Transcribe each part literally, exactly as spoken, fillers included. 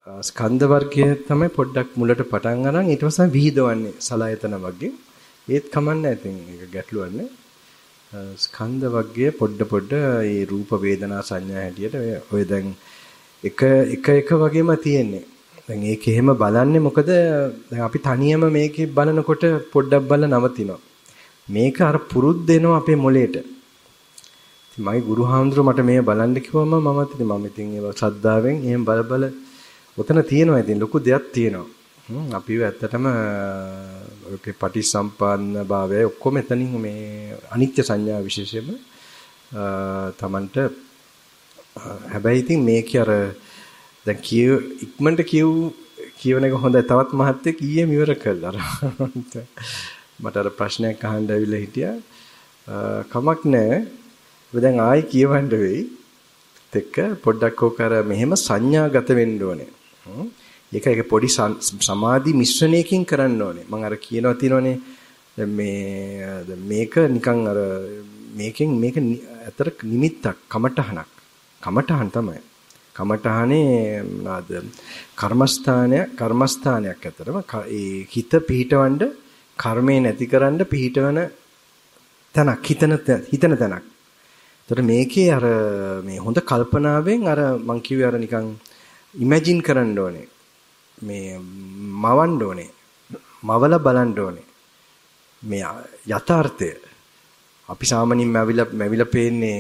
ස්කන්ධ වර්ගය තමයි පොඩ්ඩක් මුලට පටන් අරන් ඊට පස්සේ විහිදවන්නේ සලායතන වර්ගයෙන්. ඒත් කමන්නේ ඉතින් ඒක ගැටලුවක් නෑ. ස්කන්ධ වර්ගය පොඩ පොඩ ඒ රූප වේදනා සංඥා හැටියට ඔය දැන් එක එක එක වගේම තියෙන්නේ. දැන් ඒක එහෙම බලන්නේ මොකද දැන් අපි තනියම මේකේ බලනකොට පොඩ්ඩක් බලලා නවතිනවා. මේක අර පුරුද්ද එනවා අපේ මොළේට. ඉතින් මගේ ගුරු හාමුදුරුවෝ මට මේ බලන්න කිව්වම මම ඉතින් මම ඉතින් ඒක ශ්‍රද්ධාවෙන් එහෙම බල බල ඔතන තියෙනවා ඉතින් ලොකු දෙයක් තියෙනවා. අපිව ඇත්තටම ඔකේ පටිසම්පන්න භාවය ඔක්කොම එතනින් මේ අනිත්‍ය සංඥා විශේෂයෙන්ම තමන්ට හැබැයි ඉතින් මේක අර දැන් කිය ඉක්මනට කියු කියවන එක හොඳයි. තවත් මහත්යෙක් ඊයේ ඉවර කළා. මට අර ප්‍රශ්නයක් අහන්න ඇවිල්ලා හිටියා. කමක් නැහැ. දැන් ආයි කියවන්න වෙයි. දෙක පොඩ්ඩක් ඕක අර මෙහෙම සංඥාගත වෙන්න ඕනේ. ඒක ඒක පොඩි සමාධි මිශ්‍රණයකින් කරන්න ඕනේ. මම අර කියනවා තියෙනවනේ දැන් මේ දැන් මේක නිකන් අර මේකෙන් මේක ඇතර නිමිත්තක් කමටහනක්. කමටහන් තමයි. කමටහනේ මොනවාද? කර්මස්ථානය කර්මස්ථානයක් ඇතරම ඒ හිත පිහිටවන්න කර්මේ නැතිකරන්න පිහිටවන තැනක් හිතන හිතන තැනක්. ඒතර මේකේ අර මේ හොඳ කල්පනාවෙන් අර මං කිව්වේ අර නිකන් ඉමේජින් කරන්න ඕනේ. මේ මවන්න ඕනේ. මවල බලන්න ඕනේ. මේ යථාර්ථය අපි සාමාන්‍යයෙන් මැවිලා මැවිලා පේන්නේ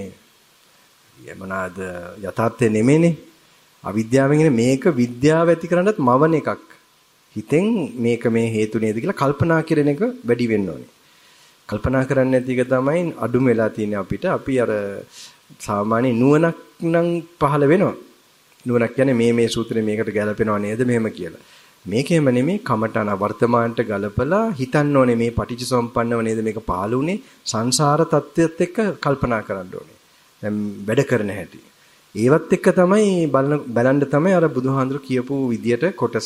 යමනාද යථාර්ථය නෙමෙයිනේ. අවිද්‍යාවෙන් මේක විද්‍යාව ඇති කරන්නත් මවන එකක්. හිතෙන් මේක මේ හේතු නේද කියලා කල්පනා කරන එක වැඩි වෙන්න ඕනේ. කල්පනා කරන්නේ නැති එක තමයි අඩුම වෙලා තියෙන්නේ අපිට. අපි අර සාමාන්‍ය නුවණක් නම් පහළ වෙනවා. නුවණක් කියන්නේ මේ මේ සූත්‍රේ මේකට ගැලපෙනව නේද මෙහෙම කියලා. මේකෙම නෙමෙයි කමටන වර්තමානට ගලපලා හිතන්න ඕනේ මේ පටිච්චසමුප්පන්නව නේද මේක පාළුනේ සංසාර තත්ත්වයට එක්ක කල්පනා කරන්න ඕනේ. දැන් වැඩ කරන හැටි. ඒවත් එක්ක තමයි බලන බලන්න තමයි අර බුදුහාඳුර කියපු විදියට කොටස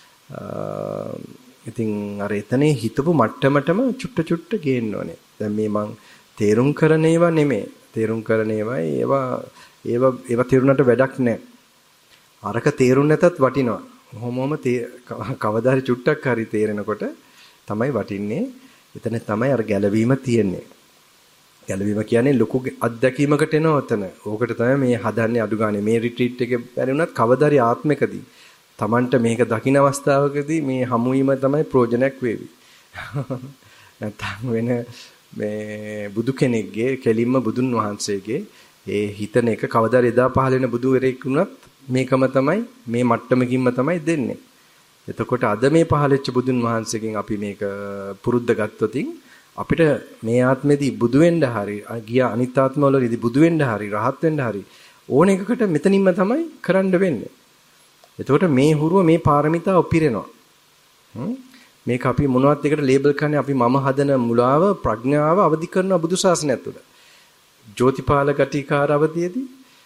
ඉතින් අර එතනේ හිතපු මට්ටමටම චුට්ට චුට්ට ගේන්න ඕනේ. දැන් මේ මං තේරුම් කරන ඒවා නෙමෙයි. තේරුම් කරන ඒවා ඒවා ඒවා ඒවා තේරුණාට වැඩක් නැහැ. අරක තේරුම් නැතත් වටිනවා. කොහොමම කවදා හරි චුට්ටක් හරි තේරෙනකොට තමයි වටින්නේ. එතන තමයි අර ගැළවීම තියෙන්නේ. ගැළවීම කියන්නේ ලොකු අත්දැකීමකට එනවා එතන. ඕකට තමයි මේ හදන්නේ අඩු ගානේ මේ රිට්‍රීට් එකේ බැරිුණත් කවදා හරි ආත්මකදී Tamanට මේක දකින්න අවස්ථාවකදී මේ හමු වීම තමයි ප්‍රයෝජනයක් වේවි. නැත්නම් වෙන මේ බුදු කෙනෙක්ගේ කෙලින්ම බුදුන් වහන්සේගේ ඒ හිතන එක කවදා හරි එදා පහළ වෙන බුදුවරයෙක් වුණත් මේකම තමයි මේ මට්ටමකින්ම තමයි දෙන්නේ. එතකොට අද මේ පහළච්ච බුදුන් වහන්සේගෙන් අපි මේක පුරුද්ද ගත්තොතින් අපිට මේ ආත්මෙදී බුදු වෙන්න හරි ගිය අනිත් ආත්මවලදී බුදු වෙන්න හරි රහත් වෙන්න හරි ඕන එකකට මෙතනින්ම තමයි කරන්න වෙන්නේ. එතකොට මේ හුරුව මේ පාරමිතාව පිරෙනවා. මේක අපි මොනවත් එකට ලේබල් කරන්නේ අපි මම හදන මුලාව ප්‍රඥාව අවදි කරන බුදු ශාසනය තුළ. ජෝතිපාල ගටිකාර අවදීදී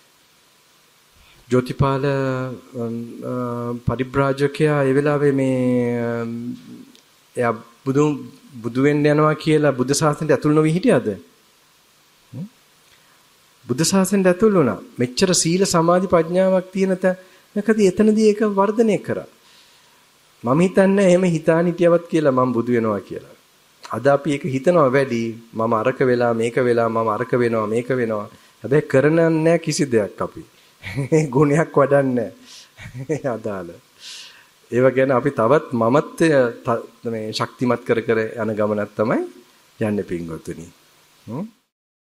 ජෝතිපාල පරිබ්‍රාජකයා ඒ වෙලාවේ මේ එයා බුදු බුදු වෙන්න යනවා කියලා බුද්ධ ශාසනයට ඇතුල් නොවි හිටියද? බුද්ධ ශාසනයට ඇතුල් වුණා. මෙච්චර සීල සමාධි ප්‍රඥාවක් තියෙන තැනකදී එතනදී ඒක වර්ධනය කරා. මම හිතන්නේ එහෙම හිතාන හිටියවත් කියලා මම බුදු වෙනවා කියලා. අද අපි ඒක හිතනවා වැඩි. මම අරක වෙලා මේක වෙලා මම අරක වෙනවා මේක වෙනවා. හැබැයි කරන්නේ නැහැ කිසි දෙයක් අපි. ගුණයක් වඩන්නේ නැහැ. අදාළ. ඒව ගැන අපි තවත් මමත් මේ ශක්තිමත් කර කර යන ගමනක් තමයි යන්නේ පින්වතුනි. හ්ම්